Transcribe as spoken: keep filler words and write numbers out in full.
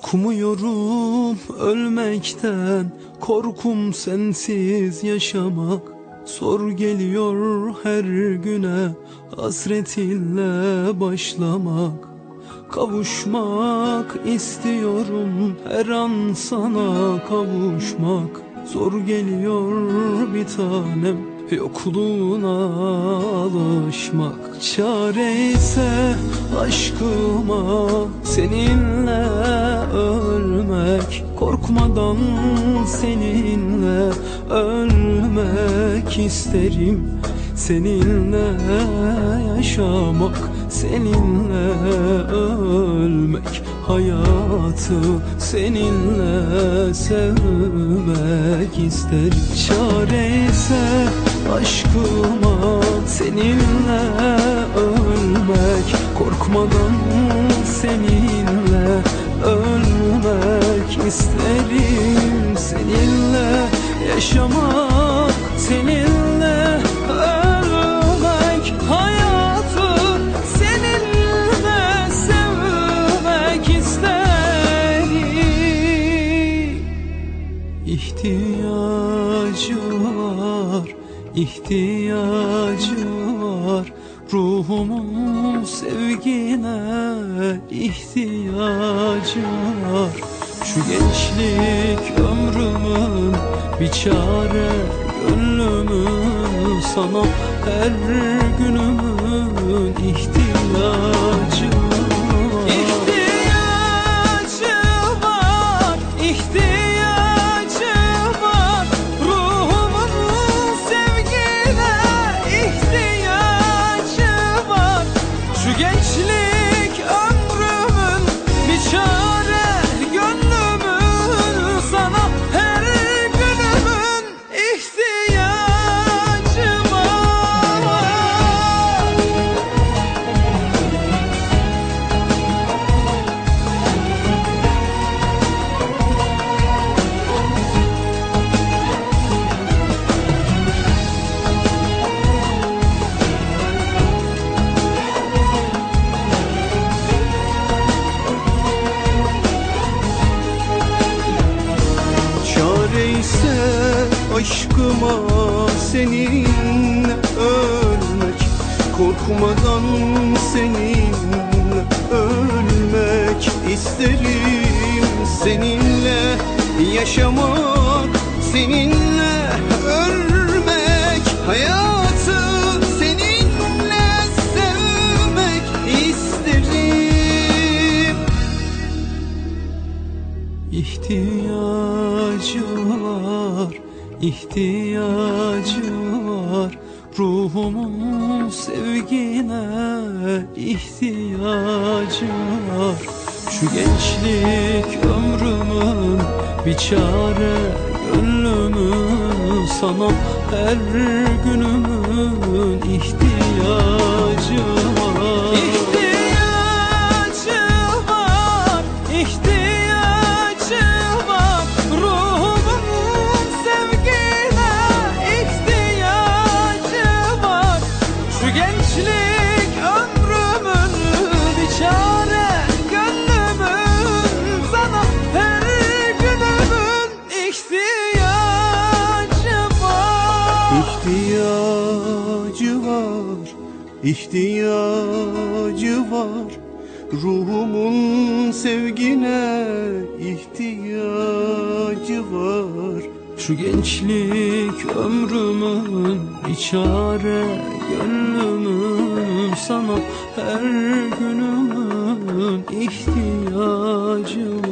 Korkmuyorum ölmekten, korkum sensiz yaşamak. Zor geliyor her güne, hasretinle başlamak. Kavuşmak istiyorum, her an sana kavuşmak. Zor geliyor bir tanem, yokluğuna alışmak. Çare ise aşkıma seninle ölmek. Korkmadan seninle ölmek isterim. Seninle yaşamak, seninle ölmek. Hayatı seninle sevmek isterim. Çare ise aşkıma seninle ölmek. Korkmadan seninle ölmek isterim. Seninle yaşamak, seninle ölmek. Hayatı seninle sevmek isterim. İhtiyacı var, ihtiyacı var. Ruhumun sevgine ihtiyacı var. Şu gençlik ömrümün bir çare, gönlümün sana her günümün ihtiyacı var. İhtiyacı var, ihtiyacı var. Ruhumun sevgine ihtiyacı var. Şu gençlik ömrümün bir çare, gönlümün sana her günümün ihtiyacı var. Çareyse aşkıma seninle ölmek. Korkmadan seninle ölmek isterim. Seninle yaşamak, seninle ölmek. Hayatı seninle sevmek isterim. İhtiyacı var, ihtiyacı var. Ruhumun sevgine ihtiyacı var. Şu gençlik ömrümün bir çare, gönlümün sana her günümün ihtiyacı var. İhtiyacı var, ihtiyacı var. Ruhumun sevgine ihtiyacı var. Şu gençlik ömrümün bir çare, gönlümün sana her günümün ihtiyacı var. İhtiyacı var, ihtiyacı var. Ruhumun sevgine ihtiyacı var. Şu gençlik ömrümün bir çare, gönlümün sana her günümün ihtiyacı var.